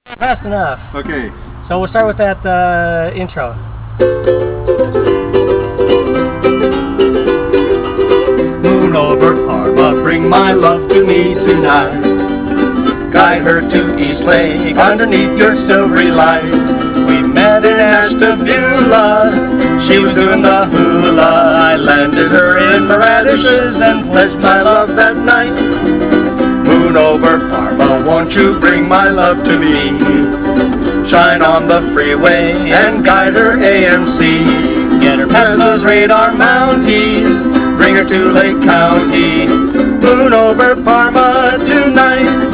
Fast enough. Okay. So we'll start with that intro. Moon over Parma, bring my love to me tonight. Guide her to East Lake underneath your silvery light. We met in Ashtabula, she was doing the hula. I landed her in the radishes and pledged my love that night. Moon over Parma, won't you bring my love to me? Shine on the freeway and guide her AMC. Get her past those radar mounties, bring her to Lake County. Moon over Parma tonight.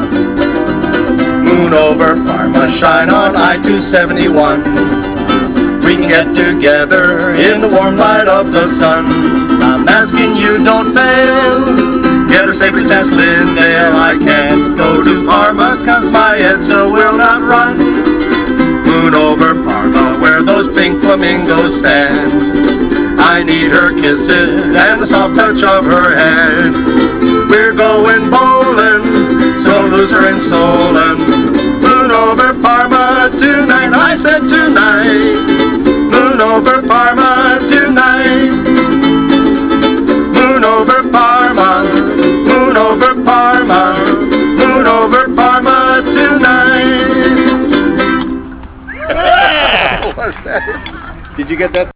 Moon over Parma, shine on I-271. We can get together in the warm light of the sun. I'm asking you, don't fail. Get her safely past Lindale. I can't go to Parma cause my Edsel will not run. Moon over Parma, where those pink flamingos stand. I need her kisses and the soft touch of her hand. We're going bowling, so lose her in Solon. Moon over Parma tonight, I said tonight. Moon over Parma tonight. Moon over Parma, moon over Parma, moon over Parma tonight. What was that? Did you get that?